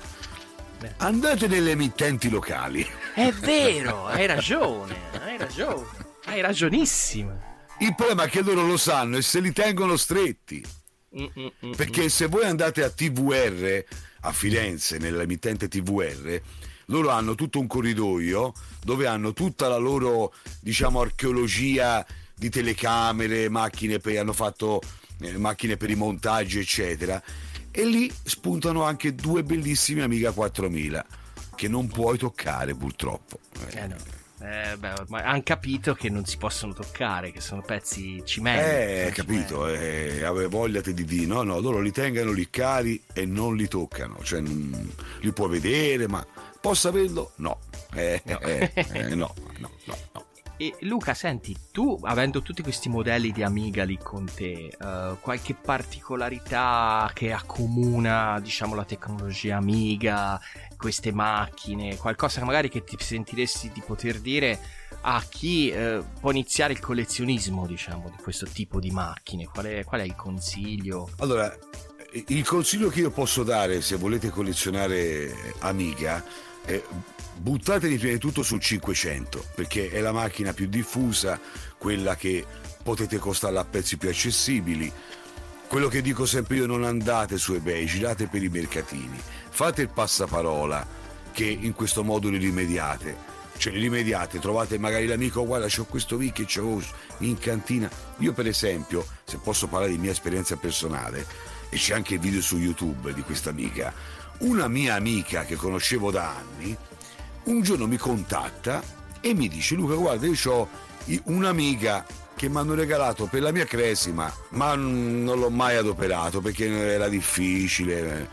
andate nelle emittenti locali. È vero, hai ragione, hai ragione, hai ragionissimo. Il problema è che loro lo sanno e se li tengono stretti. Mm-mm-mm. Perché se voi andate a T V R a Firenze, nell'emittente T V R, loro hanno tutto un corridoio dove hanno tutta la loro, diciamo, archeologia di telecamere, macchine per, hanno fatto eh, macchine per i montaggi, eccetera. E lì spuntano anche due bellissime Amiga quattromila che non puoi toccare, purtroppo. Eh no. Eh, beh, ormai hanno capito che non si possono toccare, che sono pezzi cimenti. Eh, capito, eh, aveva voglia di di no, no, loro li tengano lì cari e non li toccano, cioè non, li puoi vedere, ma posso averlo? No, eh, no. Eh, eh, no, no, no, no. E Luca, senti, tu avendo tutti questi modelli di Amiga lì con te, uh, qualche particolarità che accomuna, diciamo, la tecnologia Amiga, queste macchine, qualcosa magari che ti sentiresti di poter dire a chi eh, può iniziare il collezionismo, diciamo, di questo tipo di macchine? Qual è, qual è il consiglio? Allora, il consiglio che io posso dare se volete collezionare Amiga è buttatevi prima di tutto sul cinquecento, perché è la macchina più diffusa, quella che potete costarla a prezzi più accessibili. Quello che dico sempre io, non andate su eBay, girate per i mercatini, fate il passaparola che in questo modo li rimediate, cioè li rimediate, trovate magari l'amico, guarda c'ho questo V che c'avevo in cantina. Io per esempio, se posso parlare di mia esperienza personale, e c'è anche il video su YouTube di questa amica, una mia amica che conoscevo da anni un giorno mi contatta e mi dice: Luca, guarda, io ho un'amiga che mi hanno regalato per la mia cresima, ma non l'ho mai adoperato perché era difficile.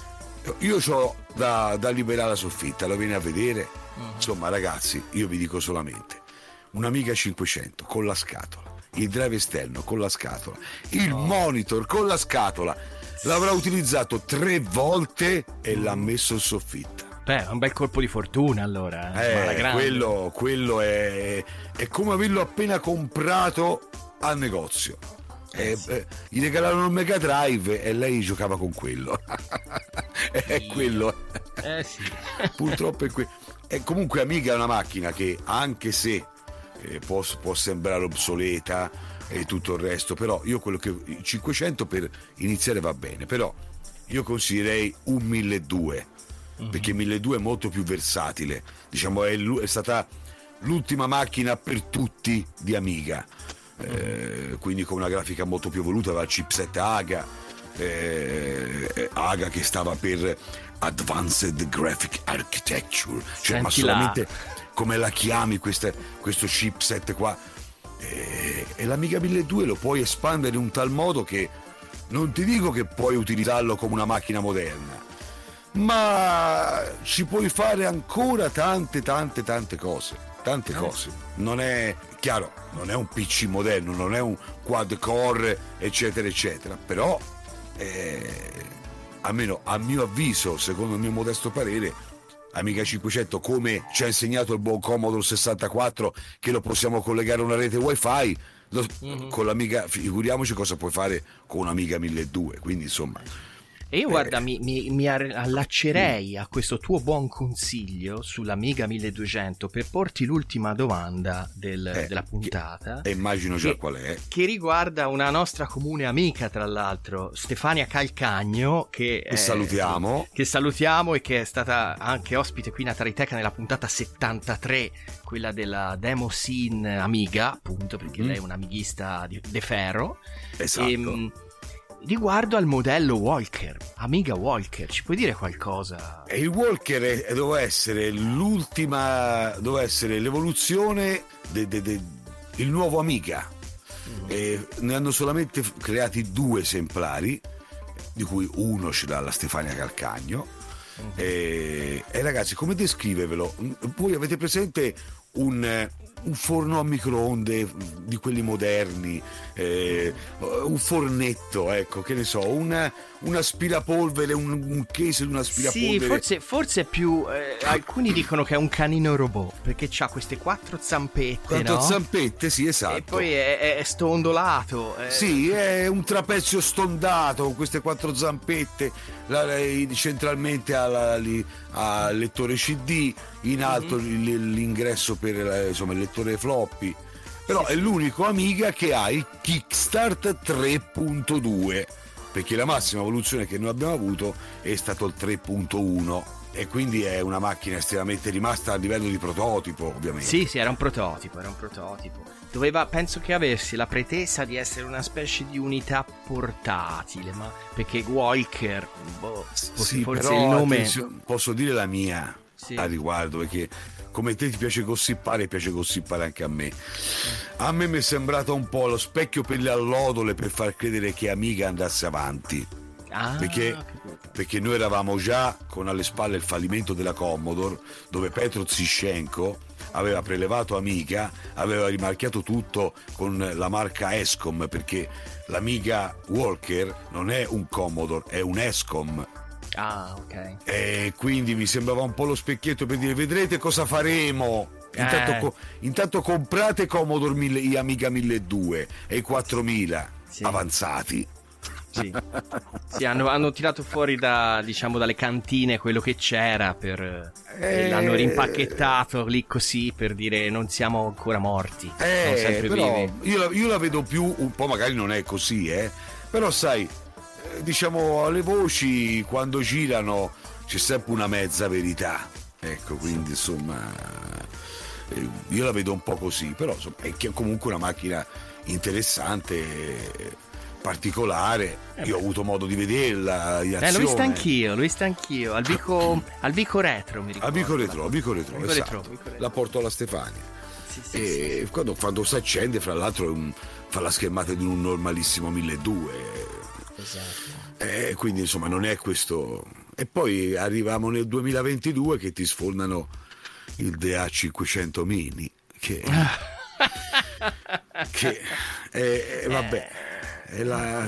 Io c'ho da, da liberare la soffitta, lo vieni a vedere? Uh-huh. Insomma, ragazzi, io vi dico solamente un'Amiga cinquecento con la scatola, il drive esterno con la scatola, il oh. monitor con la scatola, l'avrà utilizzato tre volte e l'ha messo in soffitta. Beh, un bel colpo di fortuna allora. Eh, quello, quello è, è come averlo appena comprato al negozio. Eh, sì. eh, gli regalarono il Mega Drive e lei giocava con quello. È sì. quello. Eh sì. Purtroppo è quello. E comunque Amiga è una macchina che, anche se eh, può, può sembrare obsoleta e tutto il resto, però io quello che il cinquecento per iniziare va bene, però io consiglierei un milleduecento. Perché milleduecento è molto più versatile, diciamo è, è stata l'ultima macchina per tutti di Amiga, eh, quindi con una grafica molto più evoluta, aveva il chipset AGA, eh, AGA che stava per Advanced Graphic Architecture, cioè Senti ma solamente là. Come la chiami questa, questo chipset qua, eh, e l'Amiga milleduecento lo puoi espandere in un tal modo che non ti dico che puoi utilizzarlo come una macchina moderna, ma ci puoi fare ancora tante tante tante cose, tante cose. Non è chiaro, non è un P C moderno, non è un quad core eccetera eccetera, però eh, almeno a mio avviso, secondo il mio modesto parere, Amiga cinquecento, come ci ha insegnato il buon Commodore sessantaquattro, che lo possiamo collegare a una rete wifi, lo, mm-hmm. con l'Amiga, figuriamoci cosa puoi fare con un'Amiga milleduecento, quindi insomma. E io guarda, mi, mi, mi allaccerei a questo tuo buon consiglio sull'Amiga milleduecento per porti l'ultima domanda del, eh, della puntata. E immagino già che, qual è. Che riguarda una nostra comune amica, tra l'altro, Stefania Calcagno, che, che salutiamo. Che salutiamo e che è stata anche ospite qui in Atariteca nella puntata settantatré, quella della demo scene Amiga, appunto, perché mm. lei è un amighista di De Ferro. Esatto. E, riguardo al modello Walker, Amiga Walker, ci puoi dire qualcosa? E il Walker è, doveva essere l'ultima, doveva essere l'evoluzione del de, de, de, nuovo Amiga. Mm. E ne hanno solamente creati due esemplari, di cui uno ce l'ha la Stefania Calcagno. Mm. E, e ragazzi, come descrivervelo? Voi avete presente un un forno a microonde di quelli moderni, eh, un fornetto, ecco, che ne so, una, un aspirapolvere, un, un case di un aspirapolvere. Sì, forse, forse è più eh, alcuni dicono che è un canino robot perché c'ha queste quattro zampette, quattro no? zampette, sì, esatto. E poi è, è stondolato. È... Sì, è un trapezio stondato con queste quattro zampette, la, la, centralmente al lettore C D, in alto mm-hmm. l'ingresso per insomma il lettore floppy. Però sì, è sì. l'unico Amiga che ha il Kickstart tre punto due, perché la massima evoluzione che noi abbiamo avuto è stato il tre punto uno. E quindi è una macchina estremamente rimasta a livello di prototipo, ovviamente. Sì, sì, era un prototipo, era un prototipo. Doveva, penso che avessi la pretesa di essere una specie di unità portatile, ma perché Walker, boh, sì, forse però, il nome... posso dire la mia sì. a riguardo, perché come te ti piace gossipare, piace gossipare anche a me. A me mi è sembrato un po' lo specchio per le allodole per far credere che Amiga andasse avanti. Ah, perché, perché noi eravamo già con alle spalle il fallimento della Commodore, dove Petro Zishenko aveva prelevato Amiga, aveva rimarchiato tutto con la marca Escom, perché l'Amiga Walker non è un Commodore, è un Escom. Ah, ok. E quindi mi sembrava un po' lo specchietto per dire: vedrete cosa faremo. Intanto, eh. co- intanto comprate Commodore mille, Amiga milleduecento e i quattromila sì. avanzati. Sì, sì hanno, hanno tirato fuori da, diciamo, dalle cantine quello che c'era per, eh, l'hanno rimpacchettato lì così per dire non siamo ancora morti, eh, siamo sempre però vivi. Io la, io la vedo più un po', magari non è così, eh, però sai, eh, diciamo alle voci quando girano c'è sempre una mezza verità, ecco, quindi sì. insomma eh, io la vedo un po' così, però insomma, è che comunque una macchina interessante, particolare. Eh io ho avuto modo di vederla in azione. Eh, l'ho vista anch'io, l'ho vista anch'io al Vico, al Vico Retro, mi ricordo. Al Vico Retro, al Vico Retro, Vico esatto. Retro, Vico Retro. La porto alla Stefania. Sì, sì, e sì. Quando, quando si accende, fra l'altro, è un, fa la schermata di un normalissimo milleduecento. Esatto. E quindi insomma non è questo. E poi arriviamo nel duemilaventidue che ti sfornano il D A cinquecento Mini, che, che è, è, vabbè. È la...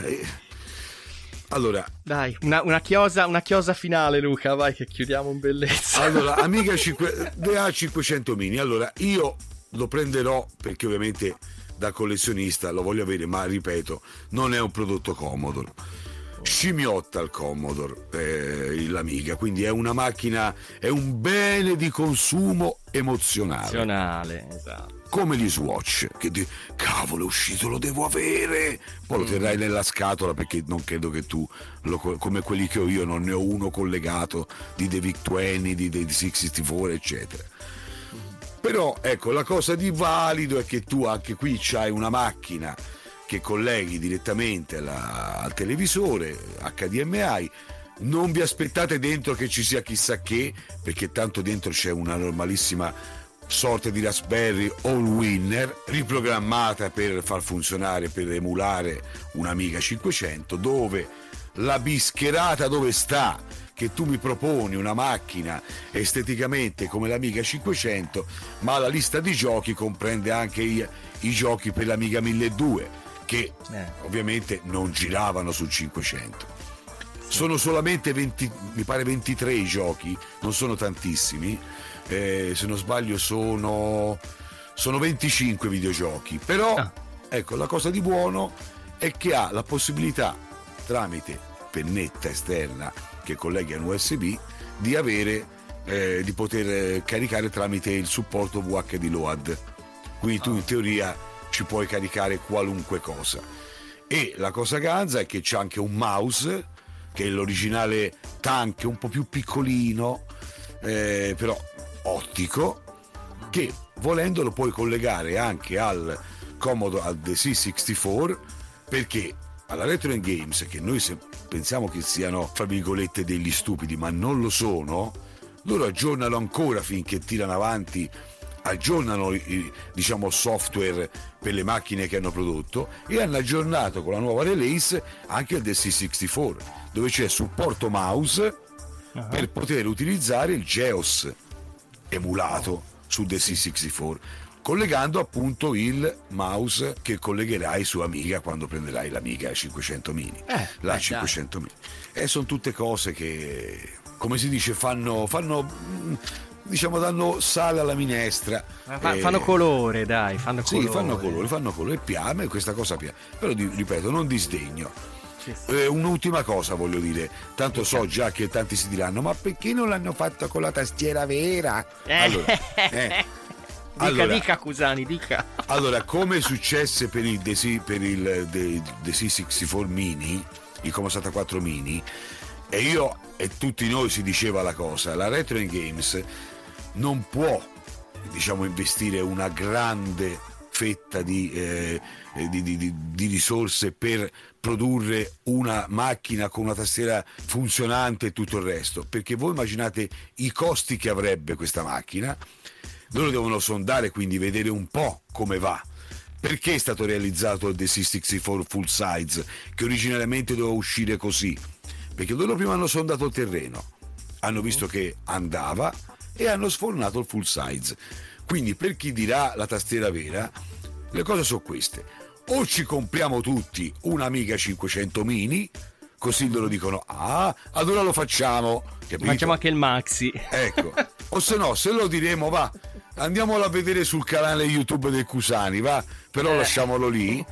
Allora, dai, una, una, chiosa, una chiosa finale, Luca, vai che chiudiamo in bellezza. Allora, Amiga cinque, D A cinquecento Mini. Allora, io lo prenderò perché ovviamente da collezionista lo voglio avere, ma ripeto, non è un prodotto Commodore. Scimmiotta il Commodore, eh, l'Amiga, quindi è una macchina, è un bene di consumo emozionale. Emozionale, esatto. Come gli Swatch, che di cavolo è uscito, lo devo avere, poi lo terrai nella scatola, perché non credo che tu lo, come quelli che ho io, non ne ho uno collegato di The Vic venti, di The sessantaquattro eccetera. Però ecco, la cosa di valido è che tu anche qui c'hai una macchina che colleghi direttamente alla, al televisore H D M I. Non vi aspettate dentro che ci sia chissà che, perché tanto dentro c'è una normalissima sorta di Raspberry All-Winner riprogrammata per far funzionare, per emulare un'Amiga cinquecento, dove la bischerata dove sta, che tu mi proponi una macchina esteticamente come l'Amiga cinquecento, ma la lista di giochi comprende anche i, i giochi per l'Amiga milleduecento, che eh. ovviamente non giravano sul cinquecento. Sono solamente venti, mi pare ventitré i giochi, non sono tantissimi, eh, se non sbaglio sono, sono venticinque videogiochi, però ah. ecco, la cosa di buono è che ha la possibilità, tramite pennetta esterna che colleghi a un U S B, di avere eh, di poter caricare tramite il supporto V H D Load, quindi tu in teoria ci puoi caricare qualunque cosa. E la cosa ganza è che c'è anche un mouse, che è l'originale Tank, un po' più piccolino, eh, però ottico, che volendo lo puoi collegare anche al Commodore, al C sessantaquattro, perché alla Retro Games, che noi se pensiamo che siano fra virgolette degli stupidi, ma non lo sono, loro aggiornano ancora finché tirano avanti, aggiornano il, diciamo, software per le macchine che hanno prodotto, e hanno aggiornato con la nuova release anche il C sessantaquattro, dove c'è supporto mouse uh-huh. per poter utilizzare il Geos emulato su The C sessantaquattro, collegando appunto il mouse che collegherai su Amiga quando prenderai l'Amiga cinquecento mini, eh, la eh, cinquecento mini. E sono tutte cose che, come si dice, fanno, fanno diciamo danno sale alla minestra. Fa, e... fanno colore, dai, fanno colore. Sì, fanno colore, fanno colore, piame, questa cosa piace. Però ripeto, non disdegno. Sì, sì. Eh, un'ultima cosa voglio dire, tanto so già che tanti si diranno, ma perché non l'hanno fatto con la tastiera vera? Allora, eh, Dica, allora, dica Cusani, dica. Allora, come successe per il The C, per il The, The C sessantaquattro mini, il Commodore sessantaquattro mini, e io e tutti noi si diceva la cosa, la Retro Games non può, diciamo, investire una grande fetta di, eh, di, di, di, di risorse per produrre una macchina con una tastiera funzionante e tutto il resto, perché voi immaginate i costi che avrebbe questa macchina. Loro devono sondare, quindi vedere un po' come va. Perché è stato realizzato il The C sessantaquattro full size, che originariamente doveva uscire così? Perché loro prima hanno sondato il terreno, hanno visto che andava e hanno sfornato il full size. Quindi per chi dirà la tastiera vera, le cose sono queste: o ci compriamo tutti una Amiga cinquecento mini, così loro dicono ah, allora lo facciamo, capito? Facciamo anche il maxi, ecco. O se no, se lo diremo, va, andiamolo a vedere sul canale YouTube del Cusani, va, però eh. lasciamolo lì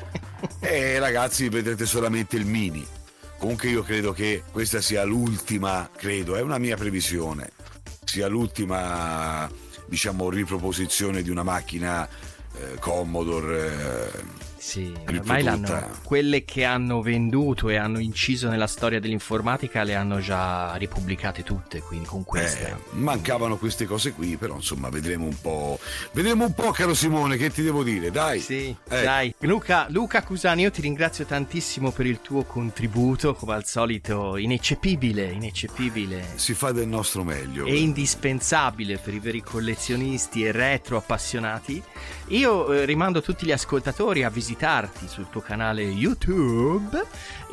e ragazzi vedrete solamente il mini. Comunque io credo che questa sia l'ultima, credo, è una mia previsione, sia l'ultima, diciamo, riproposizione di una macchina eh, Commodore eh, sì, ormai l'hanno, quelle che hanno venduto e hanno inciso nella storia dell'informatica le hanno già ripubblicate tutte, quindi con queste eh, mancavano queste cose qui, però insomma vedremo un po', vedremo un po', caro Simone, che ti devo dire, dai. Sì, eh. dai. Luca, Luca Cusani, io ti ringrazio tantissimo per il tuo contributo, come al solito ineccepibile, ineccepibile. Si fa del nostro meglio. E indispensabile per i veri collezionisti e retro appassionati. Io eh, rimando tutti gli ascoltatori a visitare visitarti sul tuo canale YouTube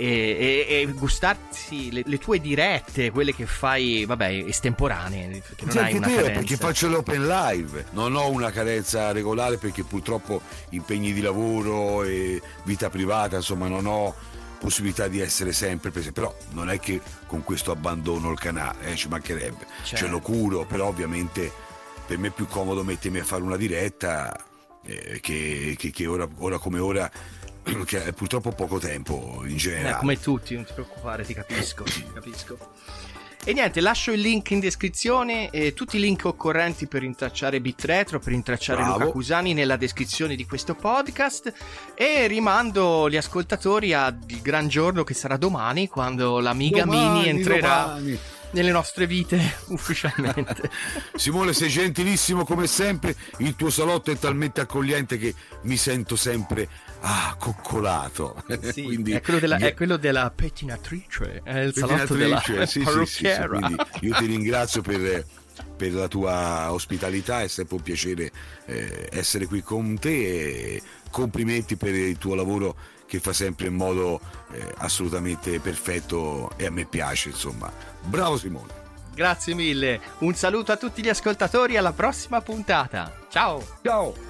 e, e, e gustarsi le, le tue dirette, quelle che fai, vabbè, estemporanee, perché non sì, hai una te, cadenza. Perché faccio l'open live, non ho una cadenza regolare perché purtroppo impegni di lavoro e vita privata, insomma non ho possibilità di essere sempre presente, però non è che con questo abbandono il canale, eh, ci mancherebbe, certo. Ce lo curo, però ovviamente per me è più comodo mettermi a fare una diretta Eh, che, che, che ora, ora come ora che è purtroppo poco tempo in generale. Eh, come tutti, non ti preoccupare, ti capisco, ti capisco. E niente, lascio il link in descrizione e tutti i link occorrenti per rintracciare BitRetro, per rintracciare Bravo. Luca Cusani nella descrizione di questo podcast, e rimando gli ascoltatori al gran giorno che sarà domani, quando l'Amiga domani, Mini entrerà domani. nelle nostre vite ufficialmente. Simone, sei gentilissimo come sempre, il tuo salotto è talmente accogliente che mi sento sempre ah, coccolato. Sì, quindi, è, quello della, io... è quello della pettinatrice, è il salotto pettinatrice, della sì, sì, sì, sì, quindi io ti ringrazio per, per la tua ospitalità, è sempre un piacere eh, essere qui con te e complimenti per il tuo lavoro che fa sempre in modo eh, assolutamente perfetto e a me piace, insomma. Bravo Simone. Grazie mille, un saluto a tutti gli ascoltatori, alla prossima puntata. Ciao. Ciao.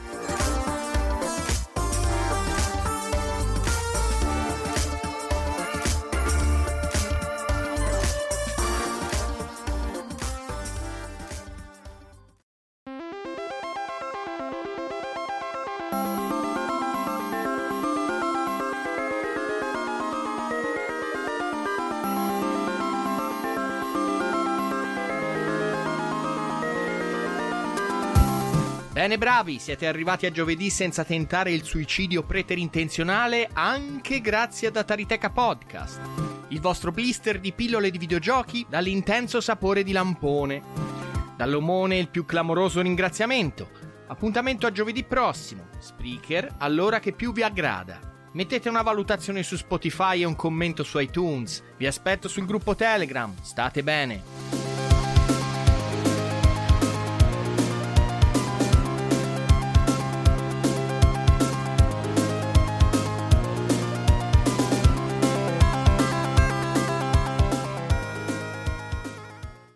Bene, bravi, siete arrivati a giovedì senza tentare il suicidio preterintenzionale, anche grazie ad Atariteca Podcast, il vostro blister di pillole di videogiochi dall'intenso sapore di lampone. Dall'omone il più clamoroso ringraziamento. Appuntamento a giovedì prossimo, Spreaker, all'ora che più vi aggrada. Mettete una valutazione su Spotify e un commento su iTunes. Vi aspetto sul gruppo Telegram. State bene.